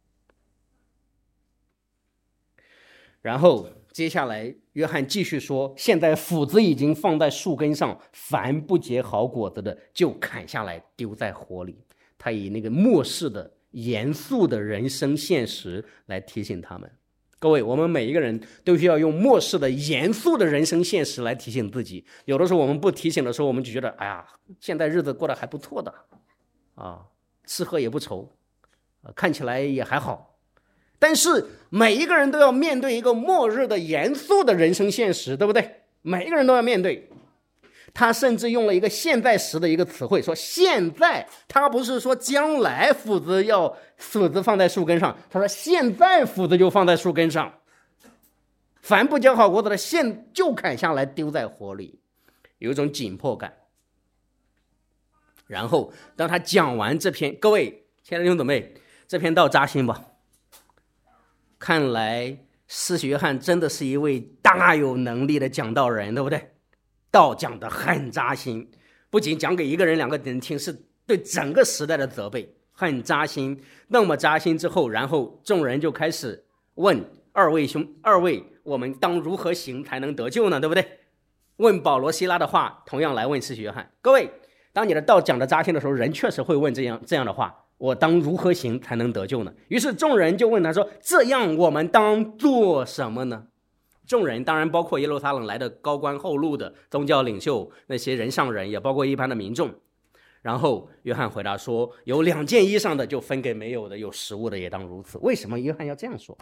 然后接下来约翰继续说，现在斧子已经放在树根上，凡不结好果子的就砍下来丢在火里。他以那个末世的严肃的人生现实来提醒他们。各位，我们每一个人都需要用末世的严肃的人生现实来提醒自己。有的时候我们不提醒的时候，我们就觉得现在日子过得还不错的吃喝也不愁，看起来也还好。但是每一个人都要面对一个末日的严肃的人生现实，对不对？每一个人都要面对。他甚至用了一个现在时的一个词汇，说现在，他不是说将来斧子放在树根上，他说现在斧子就放在树根上，凡不结好果子的现就砍下来丢在火里，有一种紧迫感。然后当他讲完这篇，各位亲爱的弟兄姊妹，这篇道扎心吧？看来施洗约翰真的是一位大有能力的讲道人，对不对？道讲得很扎心，不仅讲给一个人2个人听，是对整个时代的责备，很扎心。那么扎心之后，然后众人就开始问二位我们当如何行才能得救呢？对不对？问保罗希拉的话，同样来问施洗约翰。各位，当你的道讲得扎心的时候，人确实会问这样的话，我当如何行才能得救呢？于是众人就问他说，这样我们当做什么呢？众人当然包括耶路撒冷来的高官厚禄的宗教领袖，那些人上人，也包括一般的民众。然后约翰回答说，有2件衣裳的就分给没有的，有食物的也当如此。为什么约翰要这样说？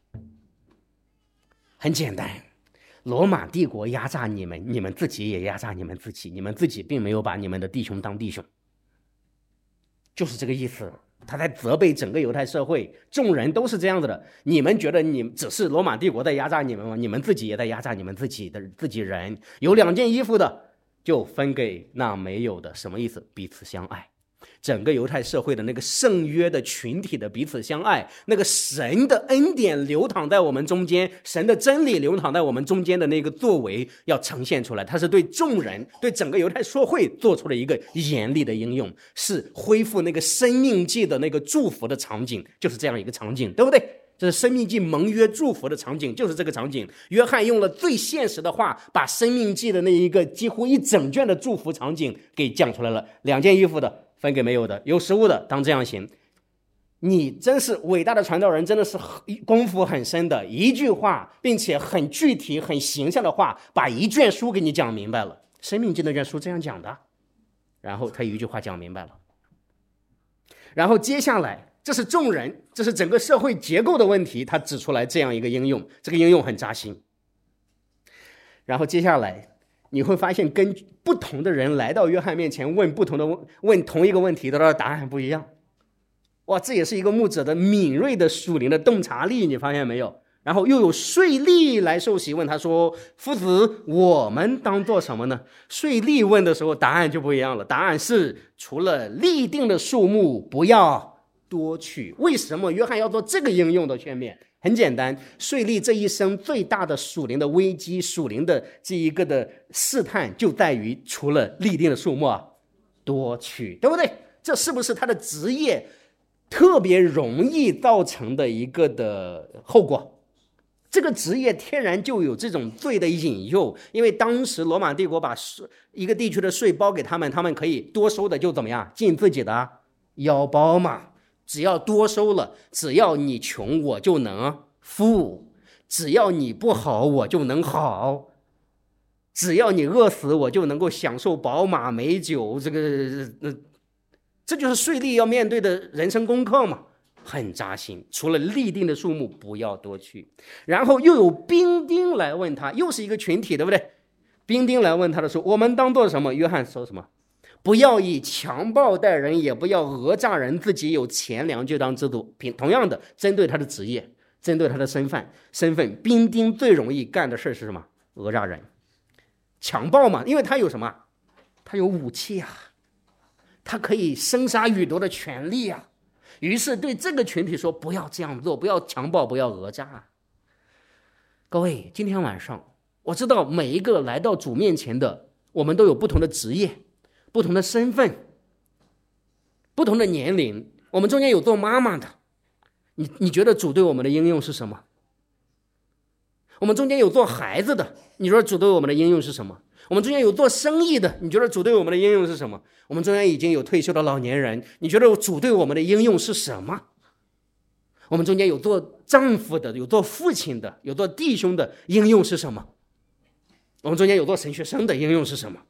很简单，罗马帝国压榨你们，你们自己也压榨你们自己，你们自己并没有把你们的弟兄当弟兄，就是这个意思。他在责备整个犹太社会，众人都是这样子的。你们觉得你只是罗马帝国在压榨你们吗？你们自己也在压榨你们自己人。有2件衣服的就分给那没有的，什么意思？彼此相爱。整个犹太社会的那个圣约的群体的彼此相爱，那个神的恩典流淌在我们中间，神的真理流淌在我们中间的那个作为要呈现出来，它是对众人对整个犹太社会做出了一个严厉的应用，是恢复那个生命记的那个祝福的场景，就是这样一个场景，对不对？这是生命记盟约祝福的场景，就是这个场景。约翰用了最现实的话，把生命记的那一个几乎一整卷的祝福场景给讲出来了。2件衣服的分给没有的，有食物的当这样行。你真是伟大的传道人，真的是功夫很深的，一句话并且很具体很形象的话，把一卷书给你讲明白了。生命记那卷书这样讲的，然后他一句话讲明白了。然后接下来这是众人，这是整个社会结构的问题，他指出来这样一个应用，这个应用很扎心。然后接下来你会发现，跟不同的人来到约翰面前问同一个问题，得到的答案不一样。哇，这也是一个牧者的敏锐的属灵的洞察力，你发现没有？ 然后又有税吏来受洗，问他说：“夫子，我们当做什么呢？”税吏问的时候，答案就不一样了。答案是：除了立定的数目，不要多取。为什么约翰要做这个应用的劝勉？很简单，税吏这一生最大的属灵的危机、属灵的这一个的试探，就在于除了立定的数目多取，对不对？这是不是他的职业特别容易造成的一个的后果？这个职业天然就有这种罪的引诱，因为当时罗马帝国把一个地区的税包给他们，他们可以多收的就怎么样，进自己的腰包嘛。只要多收了，只要你穷我就能富，只要你不好我就能好，只要你饿死我就能够享受宝马美酒，这就是税吏要面对的人生功课嘛。很扎心，除了立定的数目不要多取。然后又有兵丁来问他，又是一个群体，对不对？兵丁来问他的时候，我们当做什么？约翰说什么？不要以强暴待人，也不要讹诈人，自己有钱粮就当知足。同样的，针对他的职业，针对他的身份，兵丁最容易干的事是什么？讹诈人，强暴嘛，因为他有什么？他有武器啊，他可以生杀予夺的权利啊。于是对这个群体说，不要这样做，不要强暴，不要讹诈。各位，今天晚上我知道每一个来到主面前的，我们都有不同的职业，不同的身份，不同的年龄。我们中间有做妈妈的，你觉得主对我们的应用是什么？我们中间有做孩子的，你说主对我们的应用是什么？我们中间有做生意的，你觉得主对我们的应用是什么？我们中间已经有退休的老年人，你觉得主对我们的应用是什么？我们中间有做丈夫的，有做父亲的，有做弟兄的，应用是什么？我们中间有做神学生的，应用是什么？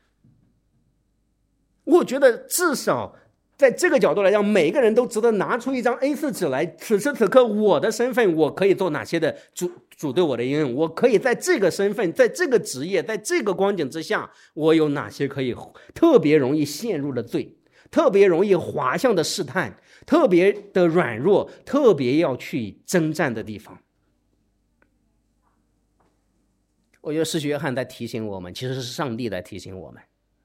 我觉得至少在这个角度来讲，每个人都值得拿出一张 A4 纸来，此时此刻我的身份我可以做哪些的主对我的应用，我可以在这个身份，在这个职业，在这个光景之下，我有哪些可以特别容易陷入的罪，特别容易滑向的试探，特别的软弱，特别要去征战的地方。我觉得施洗约翰在提醒我们，其实是上帝在提醒我们。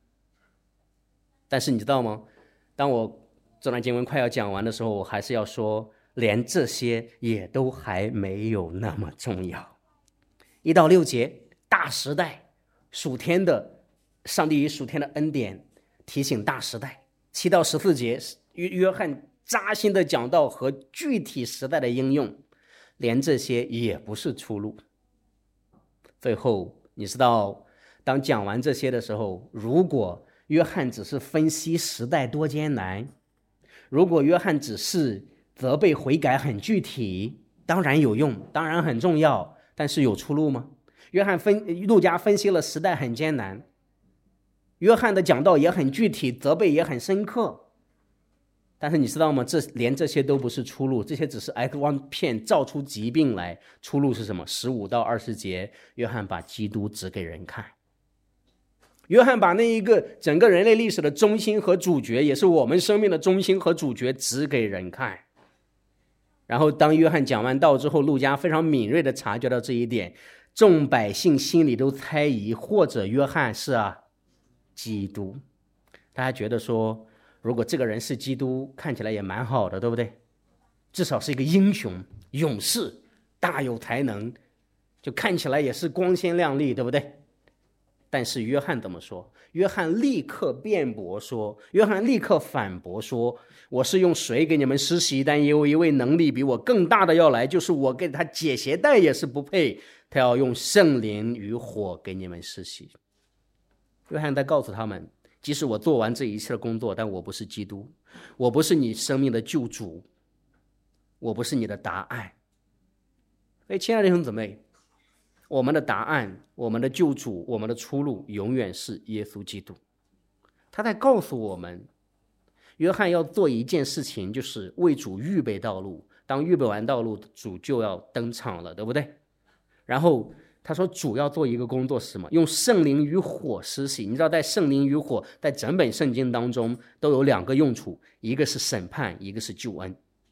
但是你知道吗？当我这段经文快要讲完的时候，我还是要说，连这些也都还没有那么重要。1到6节，大时代，属天的，上帝以属天的恩典提醒大时代。7到14节，约翰扎心的讲到和具体时代的应用，连这些也不是出路。最后，你知道，当讲完这些的时候，如果约翰只是分析时代多艰难，如果约翰只是责备悔改很具体，当然有用，当然很重要，但是有出路吗？路加分析了时代很艰难，约翰的讲道也很具体，责备也很深刻，但是你知道吗？连这些都不是出路，这些只是 X 光片照出疾病来。出路是什么？15到20节，约翰把基督指给人看。约翰把那一个整个人类历史的中心和主角，也是我们生命的中心和主角指给人看。然后当约翰讲完道之后，路加非常敏锐地察觉到这一点，众百姓心里都猜疑，或者约翰是基督。大家觉得说，如果这个人是基督，看起来也蛮好的，对不对？至少是一个英雄勇士，大有才能，就看起来也是光鲜亮丽，对不对？但是约翰怎么说？约翰立刻辩驳说，约翰立刻反驳说，我是用水给你们施洗，但也有一位能力比我更大的要来，就是我给他解鞋带也是不配，他要用圣灵与火给你们施洗。约翰在告诉他们，即使我做完这一切的工作，但我不是基督，我不是你生命的救主，我不是你的答案。所以亲爱的弟兄姊妹，我们的答案，我们的救主，我们的出路永远是耶稣基督。他在告诉我们，约翰要做一件事情，就是为主预备道路。当预备完道路，主就要登场了，对不对？然后他说主要做一个工作是什么？用圣灵与火施洗。你知道在圣灵与火在整本圣经当中都有2个用处，一个是审判，一个是救恩。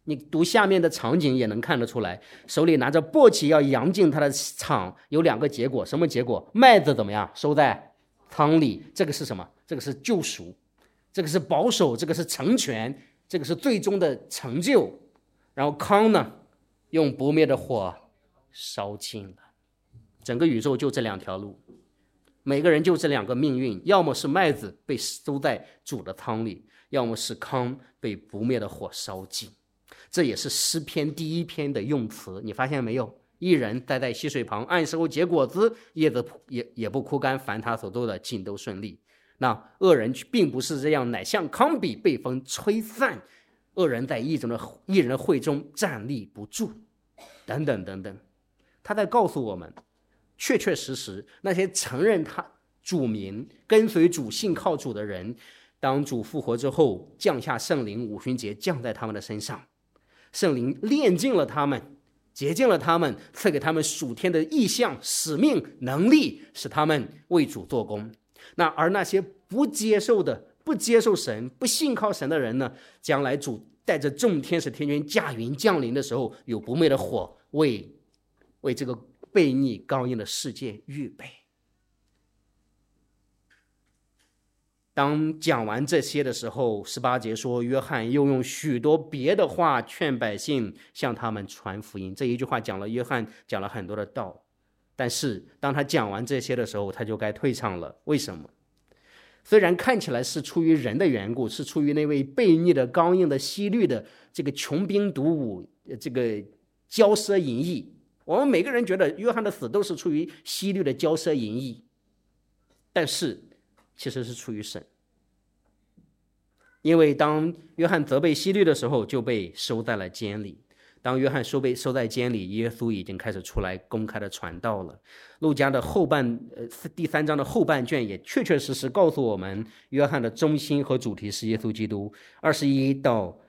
你读下面的场景也能看得出来，手里拿着簸箕要扬进他的场，有2个结果。什么结果？麦子怎么样？收在仓里。这个是什么？这个是救赎，这个是保守，这个是成全，这个是最终的成就。然后糠呢，用不灭的火烧尽了。整个宇宙就这2条路，每个人就这2个命运，要么是麦子被收在主的仓里，要么是糠被不灭的火烧尽。这也是诗篇第1篇的用词，你发现没有？一人待在溪水旁，按时候结果子，叶子也不枯干，凡他所做的尽都顺利。那恶人并不是这样，乃像糠秕被风吹散，恶人在义人的会中站立不住，等等等等。他在告诉我们，确确实实那些承认他主名、跟随主、信靠主的人，当主复活之后，降下圣灵，五旬节降在他们的身上，圣灵炼净了他们，洁净了他们，赐给他们属天的意象、使命、能力，使他们为主做工。而那些不接受神、不信靠神的人呢，将来主带着众天使天军驾云降临的时候，有不灭的火为这个悖逆刚硬的世界预备。当讲完这些的时候，18节说，约翰又用许多别的话劝百姓向他们传福音。这一句话讲了约翰讲了很多的道，但是当他讲完这些的时候，他就该退场了。为什么？虽然看起来是出于人的缘故，是出于那位悖逆的刚硬的希律的这个穷兵黩武，这个骄奢淫逸，我们每个人觉得约翰的死都是出于希律的骄奢淫逸，但是其实是出于神。因为当约翰责备希律的时候，就被收在了监里。当约翰被收在监里，耶稣已经开始出来公开的传道了。路加的第3章的后半卷也确确实实告诉我们，约翰的中心和主题是耶稣基督。21到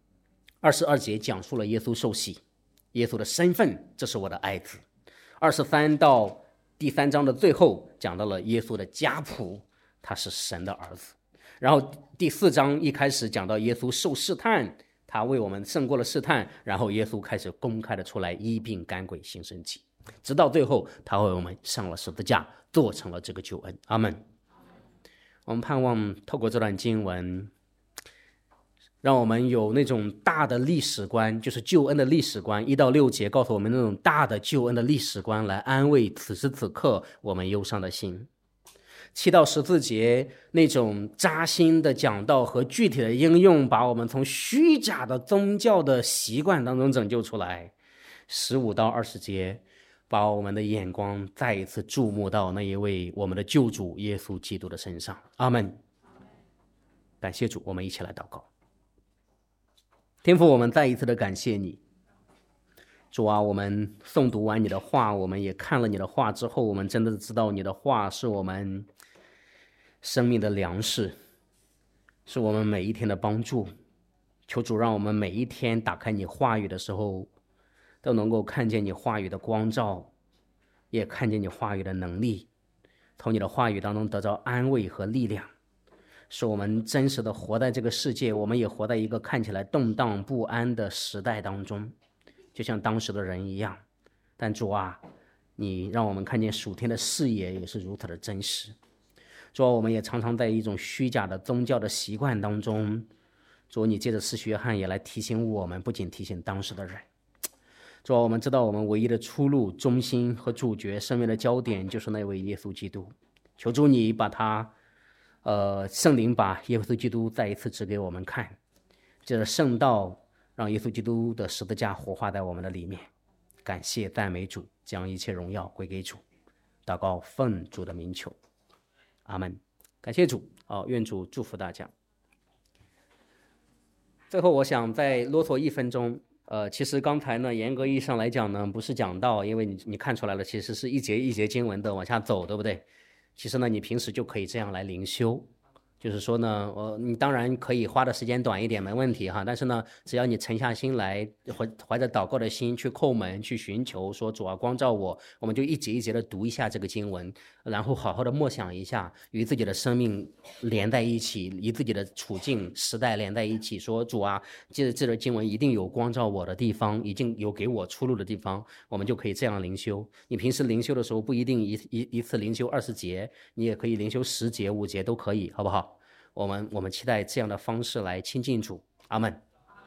22节讲述了耶稣受洗，耶稣的身份，这是我的爱子。23到第3章的最后讲到了耶稣的家谱，他是神的儿子。然后第4章一开始讲到耶稣受试探，他为我们胜过了试探，然后耶稣开始公开的出来医病赶鬼行神迹，直到最后他为我们上了十字架，做成了这个救恩。阿们。我们盼望透过这段经文，让我们有那种大的历史观，就是救恩的历史观，1到6节告诉我们那种大的救恩的历史观，来安慰此时此刻我们忧伤的心。7到14节那种扎心的讲道和具体的应用，把我们从虚假的宗教的习惯当中拯救出来。15到20节把我们的眼光再一次注目到那一位我们的救主耶稣基督的身上。阿们。感谢主，我们一起来祷告。天父，我们再一次的感谢你。主啊，我们诵读完你的话，我们也看了你的话之后，我们真的知道你的话是我们生命的粮食，是我们每一天的帮助。求主让我们每一天打开你话语的时候，都能够看见你话语的光照，也看见你话语的能力，从你的话语当中得到安慰和力量，使我们真实的活在这个世界。我们也活在一个看起来动荡不安的时代当中，就像当时的人一样。但主啊，你让我们看见属天的视野也是如此的真实。主啊，我们也常常在一种虚假的宗教的习惯当中，主，你借着施洗约翰也来提醒我们，不仅提醒当时的人。主啊，我们知道我们唯一的出路、中心和主角、生命的焦点就是那位耶稣基督。求主你把他圣灵把耶稣基督再一次指给我们看，借着圣道让耶稣基督的十字架活化在我们的里面。感谢赞美主，将一切荣耀归给主。祷告奉主的名求，阿们。感谢主。愿主祝福大家。最后我想再啰嗦1分钟。其实刚才呢，严格意义上来讲呢，不是讲道，因为你看出来了，其实是一节一节经文的往下走，对不对？其实呢，你平时就可以这样来灵修。 就是说呢，你当然可以花的时间短一点，没问题哈。但是呢，只要你沉下心来，怀着祷告的心去叩门，去寻求，说主啊光照我，我们就一节一节的读一下这个经文，然后好好的默想一下，与自己的生命连在一起，与自己的处境时代连在一起，说主啊，这个经文一定有光照我的地方，一定有给我出路的地方，我们就可以这样灵修。你平时灵修的时候不一定一次灵修20节，你也可以灵修10节5节都可以，好不好？我们期待这样的方式来亲近主，阿们。